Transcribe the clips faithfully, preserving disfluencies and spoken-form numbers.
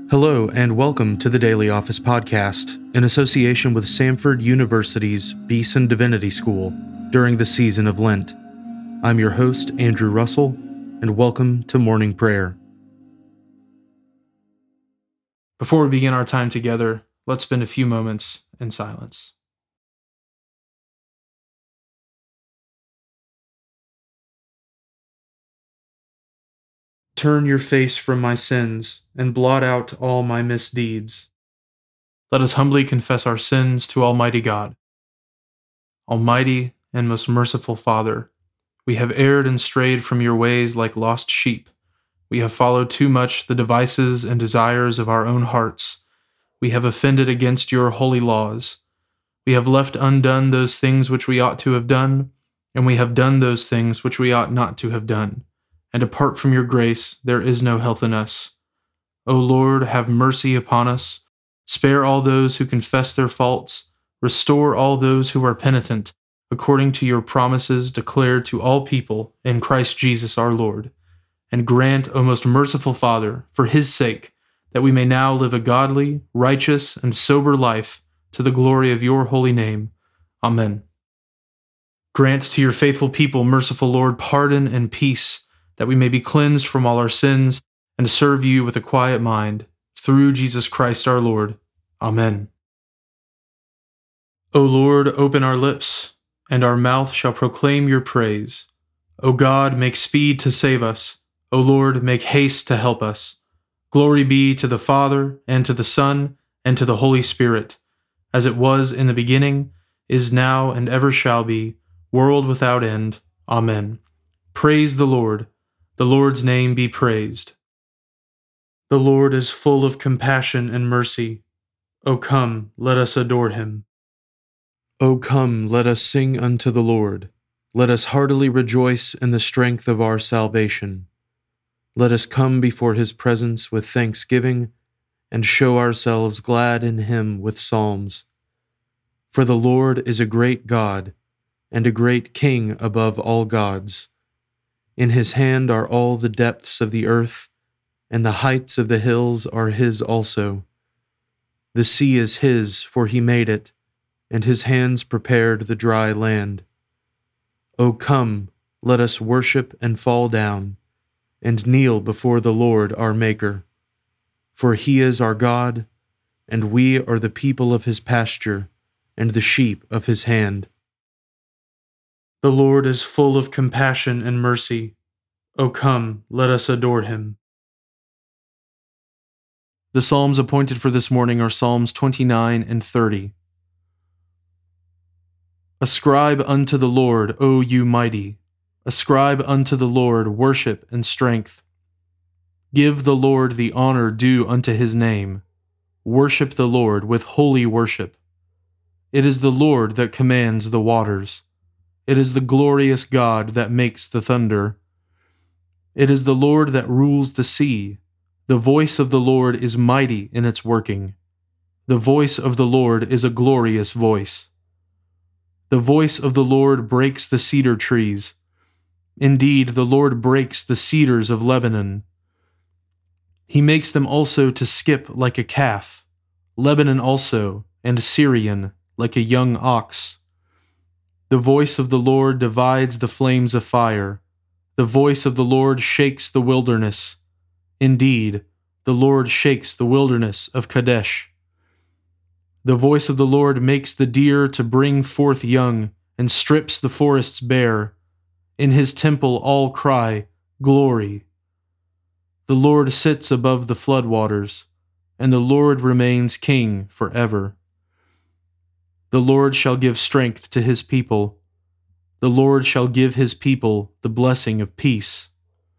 Hello, and welcome to the Daily Office Podcast, in association with Samford University's Beeson Divinity School during the season of Lent. I'm your host, Andrew Russell, and welcome to Morning Prayer. Before we begin our time together, let's spend a few moments in silence. Turn your face from my sins, and blot out all my misdeeds. Let us humbly confess our sins to Almighty God. Almighty and most merciful Father, we have erred and strayed from your ways like lost sheep. We have followed too much the devices and desires of our own hearts. We have offended against your holy laws. We have left undone those things which we ought to have done, and we have done those things which we ought not to have done. And apart from your grace, there is no health in us. O Lord, have mercy upon us. Spare all those who confess their faults. Restore all those who are penitent, according to your promises declared to all people in Christ Jesus our Lord. And grant, O most merciful Father, for his sake, that we may now live a godly, righteous, and sober life to the glory of your holy name. Amen. Grant to your faithful people, merciful Lord, pardon and peace, that we may be cleansed from all our sins and serve you with a quiet mind, through Jesus Christ our Lord. Amen. O Lord, open our lips, and our mouth shall proclaim your praise. O God, make speed to save us. O Lord, make haste to help us. Glory be to the Father, and to the Son, and to the Holy Spirit, as it was in the beginning, is now, and ever shall be, world without end. Amen. Praise the Lord. The Lord's name be praised. The Lord is full of compassion and mercy. O come, let us adore him. O come, let us sing unto the Lord. Let us heartily rejoice in the strength of our salvation. Let us come before his presence with thanksgiving, and show ourselves glad in him with psalms. For the Lord is a great God, and a great King above all gods. In his hand are all the depths of the earth, and the heights of the hills are his also. The sea is his, for he made it, and his hands prepared the dry land. O come, let us worship and fall down, and kneel before the Lord our Maker. For he is our God, and we are the people of his pasture, and the sheep of his hand. The Lord is full of compassion and mercy. O come, let us adore him. The Psalms appointed for this morning are Psalms twenty-nine and thirty. Ascribe unto the Lord, O you mighty. Ascribe unto the Lord worship and strength. Give the Lord the honor due unto his name. Worship the Lord with holy worship. It is the Lord that commands the waters. It is the glorious God that makes the thunder. It is the Lord that rules the sea. The voice of the Lord is mighty in its working. The voice of the Lord is a glorious voice. The voice of the Lord breaks the cedar trees. Indeed, the Lord breaks the cedars of Lebanon. He makes them also to skip like a calf, Lebanon also, and Syrian, like a young ox. The voice of the Lord divides the flames of fire. The voice of the Lord shakes the wilderness. Indeed, the Lord shakes the wilderness of Kadesh. The voice of the Lord makes the deer to bring forth young, and strips the forests bare. In his temple all cry, Glory. The Lord sits above the floodwaters, and the Lord remains king forever. The Lord shall give strength to his people. The Lord shall give his people the blessing of peace.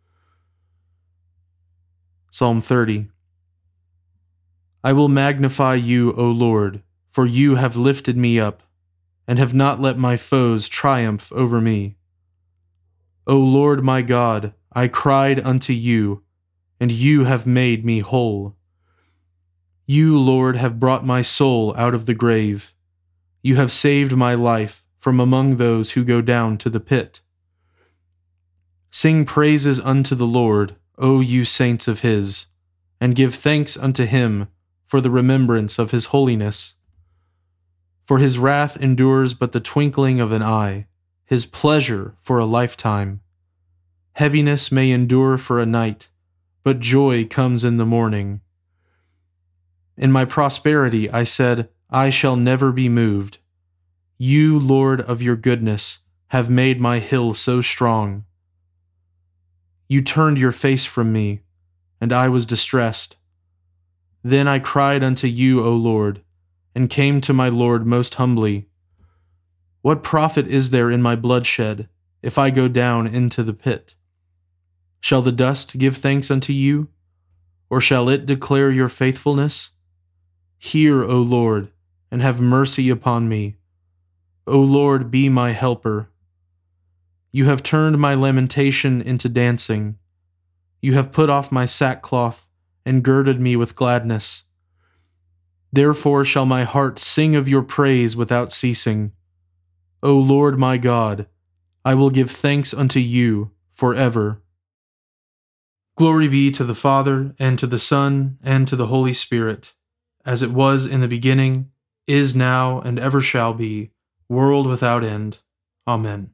Psalm thirty. I will magnify you, O Lord, for you have lifted me up, and have not let my foes triumph over me. O Lord my God, I cried unto you, and you have made me whole. You, Lord, have brought my soul out of the grave. You have saved my life from among those who go down to the pit. Sing praises unto the Lord, O you saints of his. and give thanks unto him for the remembrance of his holiness. For his wrath endures but the twinkling of an eye, his pleasure for a lifetime. Heaviness may endure for a night, but joy comes in the morning. In my prosperity I said, I shall never be moved. You, Lord of your goodness, have made my hill so strong. You turned your face from me, and I was distressed. Then I cried unto you, O Lord, and came to my Lord most humbly. What profit is there in my bloodshed, if I go down into the pit? Shall the dust give thanks unto you, or shall it declare your faithfulness? Hear, O Lord, and have mercy upon me. O Lord, be my helper. You have turned my lamentation into dancing. You have put off my sackcloth and girded me with gladness. Therefore shall my heart sing of your praise without ceasing. O Lord my God, I will give thanks unto you forever. Glory be to the Father, and to the Son, and to the Holy Spirit, as it was in the beginning, is now, and ever shall be, world without end. Amen.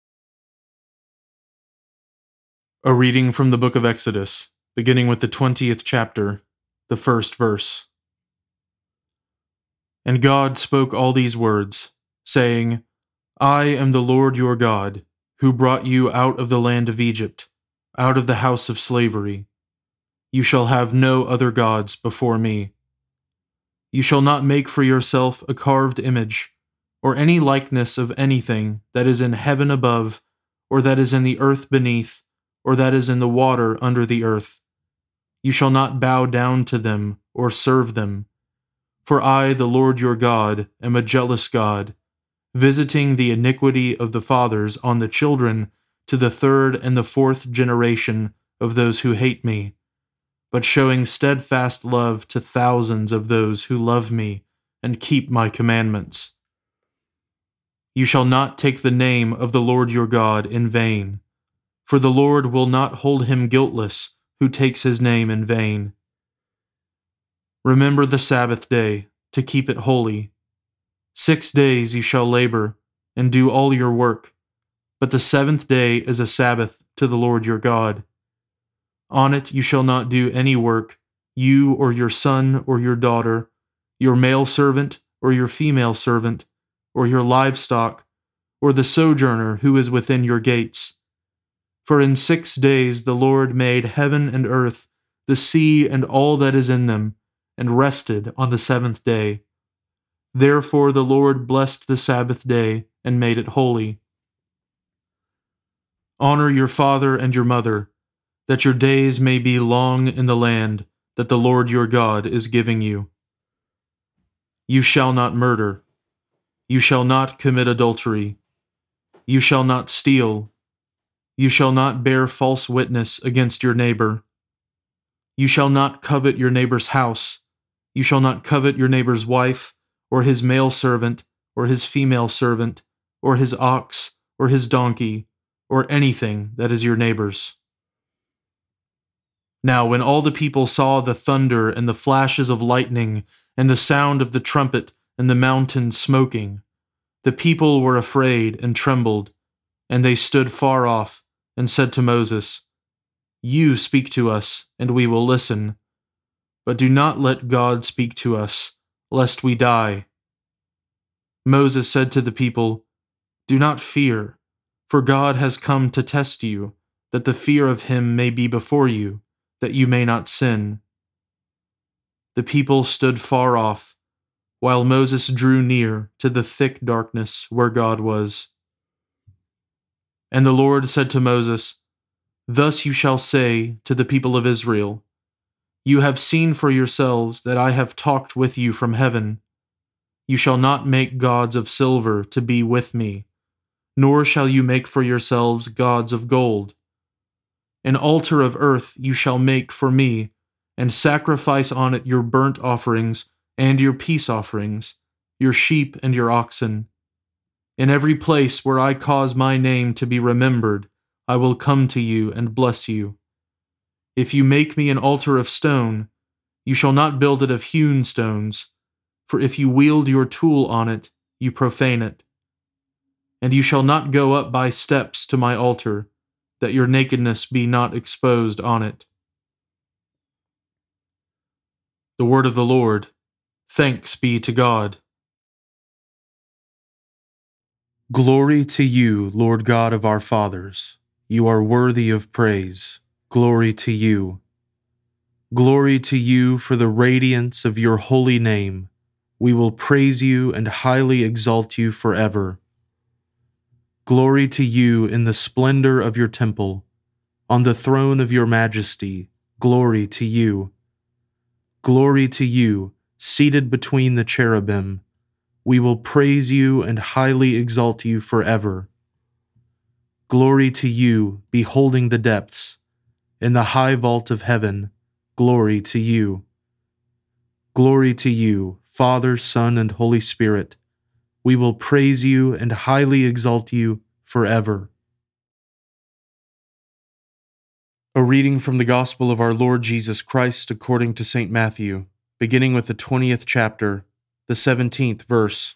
A reading from the book of Exodus, beginning with the twentieth chapter, the first verse. And God spoke all these words, saying, I am the Lord your God, who brought you out of the land of Egypt, out of the house of slavery. You shall have no other gods before me. You shall not make for yourself a carved image, or any likeness of anything that is in heaven above, or that is in the earth beneath, or that is in the water under the earth. You shall not bow down to them or serve them. For I, the Lord your God, am a jealous God, visiting the iniquity of the fathers on the children to the third and the fourth generation of those who hate me, but showing steadfast love to thousands of those who love me and keep my commandments. You shall not take the name of the Lord your God in vain, for the Lord will not hold him guiltless who takes his name in vain. Remember the Sabbath day, to keep it holy. Six days you shall labor, and do all your work, but the seventh day is a Sabbath to the Lord your God. On it you shall not do any work, you or your son or your daughter, your male servant or your female servant, or your livestock, or the sojourner who is within your gates. For in six days the Lord made heaven and earth, the sea and all that is in them, and rested on the seventh day. Therefore the Lord blessed the Sabbath day and made it holy. Honor your father and your mother, that your days may be long in the land that the Lord your God is giving you. You shall not murder. You shall not commit adultery. You shall not steal. You shall not bear false witness against your neighbor. You shall not covet your neighbor's house. You shall not covet your neighbor's wife, or his male servant, or his female servant, or his ox, or his donkey, or anything that is your neighbor's. Now when all the people saw the thunder and the flashes of lightning, and the sound of the trumpet and the mountain smoking, the people were afraid and trembled, and they stood far off, and said to Moses, You speak to us, and we will listen. But do not let God speak to us, lest we die. Moses said to the people, Do not fear, for God has come to test you, that the fear of him may be before you, that you may not sin. The people stood far off, while Moses drew near to the thick darkness where God was. And the Lord said to Moses, Thus you shall say to the people of Israel, You have seen for yourselves that I have talked with you from heaven. You shall not make gods of silver to be with me, nor shall you make for yourselves gods of gold. An altar of earth you shall make for me, and sacrifice on it your burnt offerings and your peace offerings, your sheep and your oxen. In every place where I cause my name to be remembered, I will come to you and bless you. If you make me an altar of stone, You shall not build it of hewn stones, for if you wield your tool on it, you profane it. And you shall not go up by steps to my altar, that your nakedness be not exposed on it. The word of the Lord. Thanks be to God. Glory to you, Lord God of our fathers. You are worthy of praise. Glory to you. Glory to you for the radiance of your holy name. We will praise you and highly exalt you forever. Glory to you in the splendor of your temple. On the throne of your majesty, glory to you. Glory to you, seated between the cherubim. We will praise you and highly exalt you forever. Glory to you, beholding the depths. In the high vault of heaven, glory to you. Glory to you, Father, Son, and Holy Spirit. We will praise you and highly exalt you forever. A reading from the Gospel of our Lord Jesus Christ according to Saint Matthew, beginning with the twentieth chapter, the seventeenth verse.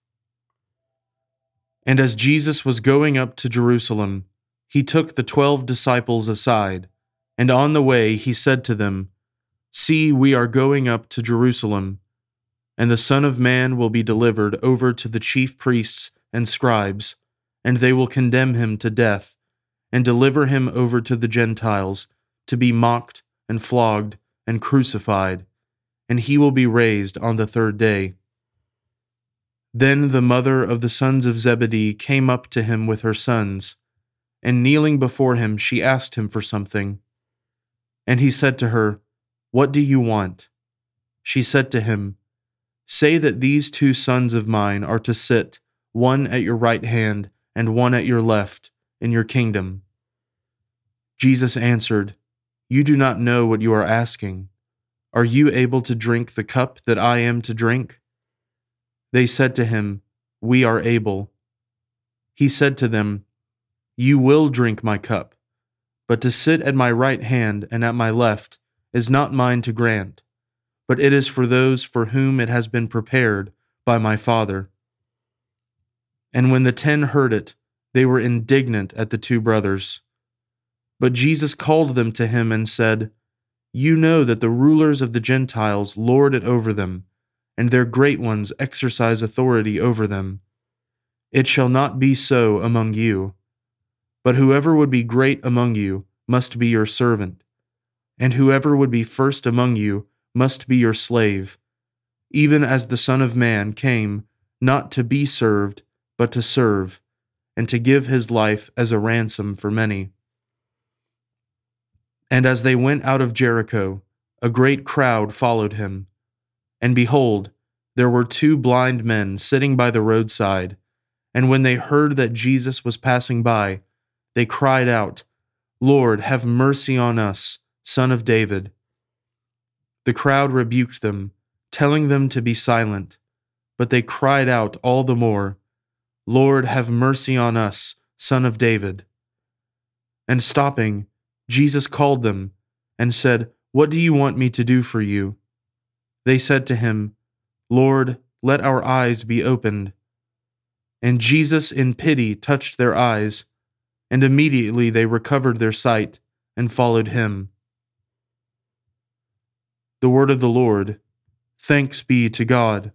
And as Jesus was going up to Jerusalem, he took the twelve disciples aside, and on the way he said to them, See, we are going up to Jerusalem, and the Son of Man will be delivered over to the chief priests and scribes, and they will condemn him to death, and deliver him over to the Gentiles, to be mocked and flogged and crucified, and he will be raised on the third day. Then the mother of the sons of Zebedee came up to him with her sons, and kneeling before him she asked him for something. And he said to her, What do you want? She said to him, Say that these two sons of mine are to sit, one at your right hand and one at your left, in your kingdom. Jesus answered, You do not know what you are asking. Are you able to drink the cup that I am to drink? They said to him, We are able. He said to them, You will drink my cup, but to sit at my right hand and at my left is not mine to grant, but it is for those for whom it has been prepared by my Father. And when the ten heard it, they were indignant at the two brothers. But Jesus called them to him and said, You know that the rulers of the Gentiles lord it over them, and their great ones exercise authority over them. It shall not be so among you. But whoever would be great among you must be your servant, and whoever would be first among you must be your slave, even as the Son of Man came not to be served, but to serve, and to give his life as a ransom for many. And as they went out of Jericho, a great crowd followed him. And behold, there were two blind men sitting by the roadside, and when they heard that Jesus was passing by, they cried out, Lord, have mercy on us, Son of David. The crowd rebuked them, telling them to be silent, but they cried out all the more, Lord, have mercy on us, Son of David. And stopping, Jesus called them and said, What do you want me to do for you? They said to him, Lord, let our eyes be opened. And Jesus in pity touched their eyes, and immediately they recovered their sight and followed him. The word of the Lord. Thanks be to God.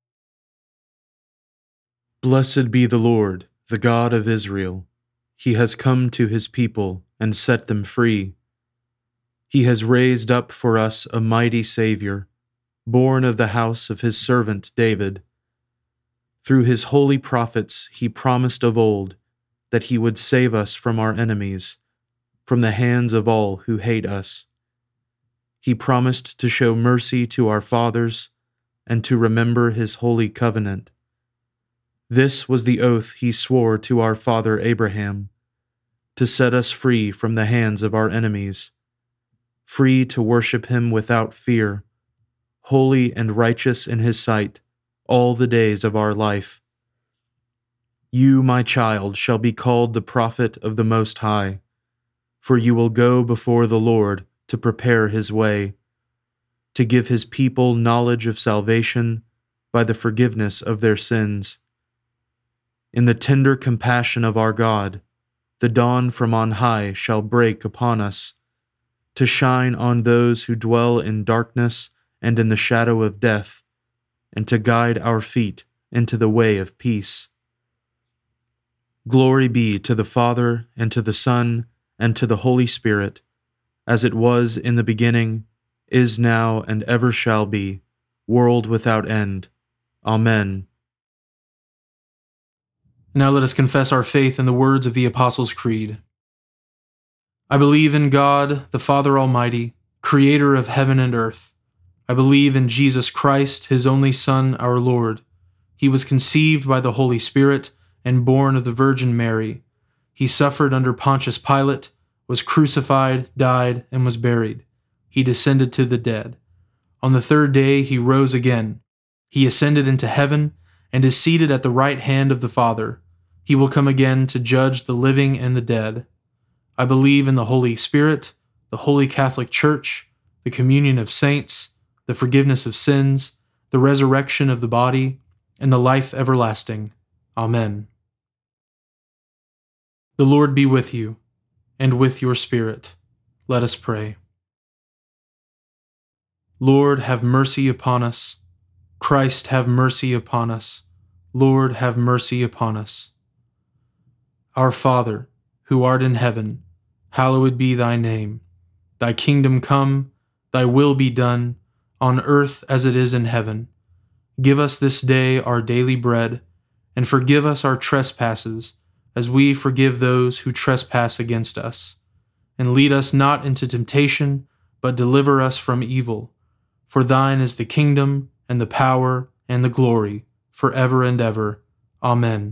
Blessed be the Lord, the God of Israel. He has come to his people and set them free. He has raised up for us a mighty Savior, born of the house of his servant David. Through his holy prophets he promised of old that he would save us from our enemies, from the hands of all who hate us. He promised to show mercy to our fathers and to remember his holy covenant. This was the oath he swore to our father Abraham, to set us free from the hands of our enemies, free to worship him without fear, holy and righteous in his sight all the days of our life. You, my child, shall be called the prophet of the Most High, for you will go before the Lord to prepare his way, to give his people knowledge of salvation by the forgiveness of their sins. In the tender compassion of our God, the dawn from on high shall break upon us, to shine on those who dwell in darkness and in the shadow of death, and to guide our feet into the way of peace. Glory be to the Father, and to the Son, and to the Holy Spirit, as it was in the beginning, is now, and ever shall be, world without end. Amen. Now let us confess our faith in the words of the Apostles' Creed. I believe in God, the Father Almighty, creator of heaven and earth. I believe in Jesus Christ, his only Son, our Lord. He was conceived by the Holy Spirit and born of the Virgin Mary. He suffered under Pontius Pilate, was crucified, died, and was buried. He descended to the dead. On the third day he rose again. He ascended into heaven and is seated at the right hand of the Father. He will come again to judge the living and the dead. I believe in the Holy Spirit, the Holy Catholic Church, the communion of saints, the forgiveness of sins, the resurrection of the body, and the life everlasting. Amen. The Lord be with you, and with your spirit. Let us pray. Lord, have mercy upon us. Christ, have mercy upon us. Lord, have mercy upon us. Our Father, who art in heaven, hallowed be thy name. Thy kingdom come, thy will be done, on earth as it is in heaven. Give us this day our daily bread, and forgive us our trespasses, as we forgive those who trespass against us. And lead us not into temptation, but deliver us from evil. For thine is the kingdom, and the power, and the glory, forever and ever. Amen.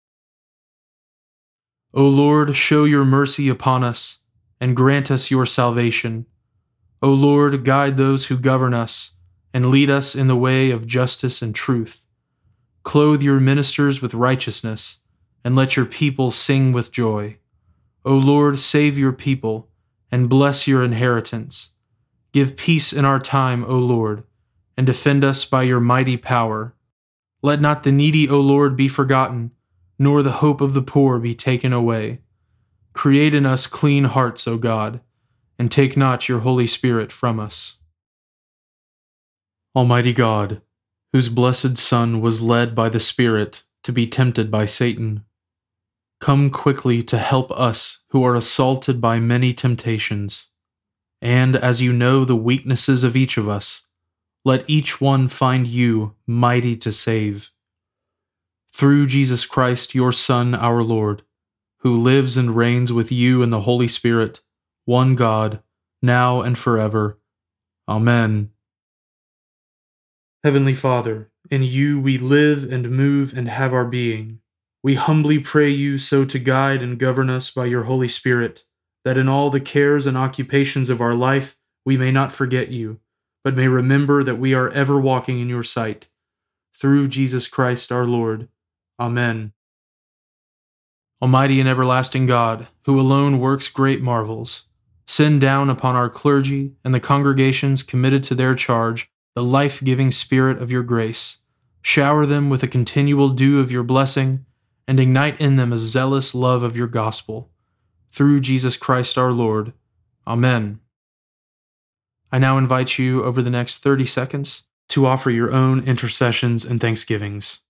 O Lord, show your mercy upon us, and grant us your salvation. O Lord, guide those who govern us, and lead us in the way of justice and truth. Clothe your ministers with righteousness, and let your people sing with joy. O Lord, save your people, and bless your inheritance. Give peace in our time, O Lord, and defend us by your mighty power. Let not the needy, O Lord, be forgotten, nor the hope of the poor be taken away. Create in us clean hearts, O God, and take not your Holy Spirit from us. Almighty God, whose blessed Son was led by the Spirit to be tempted by Satan, come quickly to help us who are assaulted by many temptations. And as you know the weaknesses of each of us, let each one find you mighty to save. Through Jesus Christ, your Son, our Lord, who lives and reigns with you in the Holy Spirit, one God, now and forever. Amen. Heavenly Father, in you we live and move and have our being. We humbly pray you so to guide and govern us by your Holy Spirit, that in all the cares and occupations of our life we may not forget you, but may remember that we are ever walking in your sight. Through Jesus Christ our Lord. Amen. Almighty and everlasting God, who alone works great marvels, send down upon our clergy and the congregations committed to their charge the life-giving Spirit of your grace. Shower them with a continual dew of your blessing, and ignite in them a zealous love of your gospel. Through Jesus Christ our Lord. Amen. I now invite you over the next thirty seconds to offer your own intercessions and thanksgivings.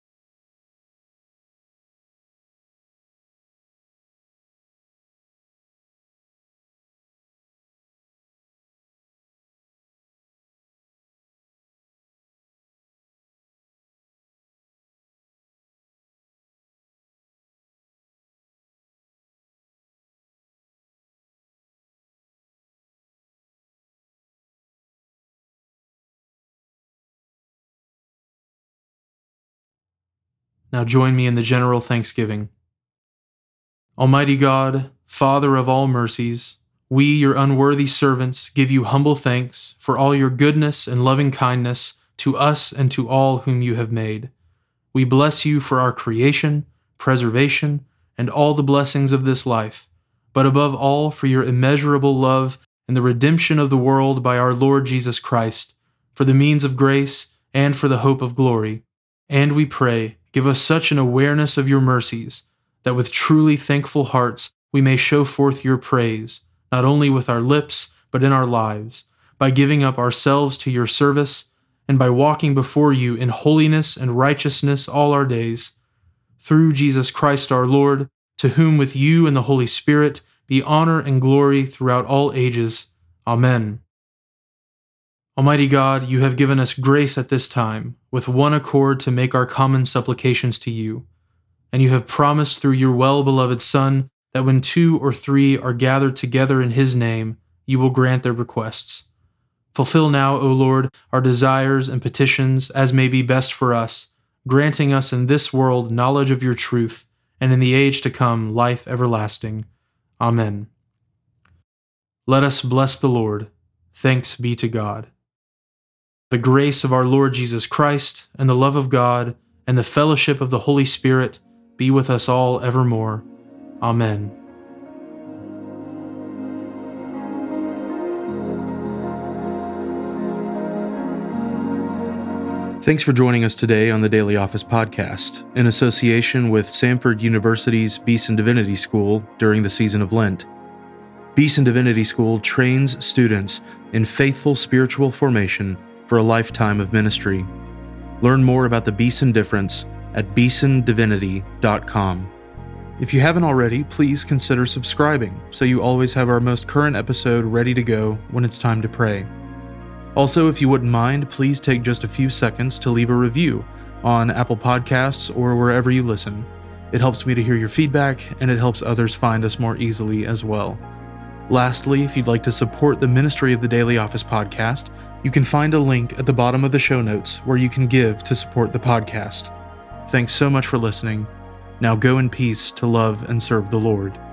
Now join me in the general thanksgiving. Almighty God, Father of all mercies, we, your unworthy servants, give you humble thanks for all your goodness and loving kindness to us and to all whom you have made. We bless you for our creation, preservation, and all the blessings of this life, but above all for your immeasurable love and the redemption of the world by our Lord Jesus Christ, for the means of grace and for the hope of glory. And we pray, give us such an awareness of your mercies, that with truly thankful hearts we may show forth your praise, not only with our lips, but in our lives, by giving up ourselves to your service, and by walking before you in holiness and righteousness all our days. Through Jesus Christ our Lord, to whom with you and the Holy Spirit be honor and glory throughout all ages. Amen. Almighty God, you have given us grace at this time, with one accord to make our common supplications to you. And you have promised through your well-beloved Son that when two or three are gathered together in his name, you will grant their requests. Fulfill now, O Lord, our desires and petitions as may be best for us, granting us in this world knowledge of your truth, and in the age to come life everlasting. Amen. Let us bless the Lord. Thanks be to God. The grace of our Lord Jesus Christ, and the love of God, and the fellowship of the Holy Spirit be with us all evermore. Amen. Thanks for joining us today on the Daily Office Podcast, in association with Samford University's Beeson Divinity School during the season of Lent. Beeson Divinity School trains students in faithful spiritual formation for a lifetime of ministry. Learn more about the Beeson difference at beeson divinity dot com. If you haven't already, please consider subscribing so you always have our most current episode ready to go when it's time to pray. Also, if you wouldn't mind, please take just a few seconds to leave a review on Apple Podcasts or wherever you listen. It helps me to hear your feedback, and it helps others find us more easily as well. Lastly, if you'd like to support the ministry of the Daily Office Podcast, you can find a link at the bottom of the show notes where you can give to support the podcast. Thanks so much for listening. Now go in peace to love and serve the Lord.